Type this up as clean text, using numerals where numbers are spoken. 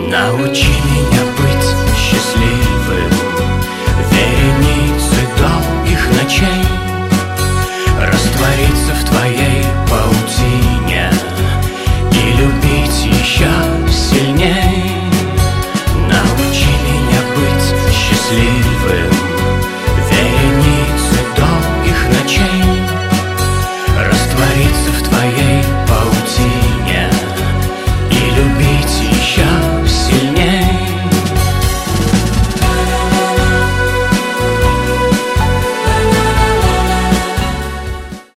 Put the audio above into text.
Научи меня быть счастливым, вереницы долгих ночей, раствориться в твоей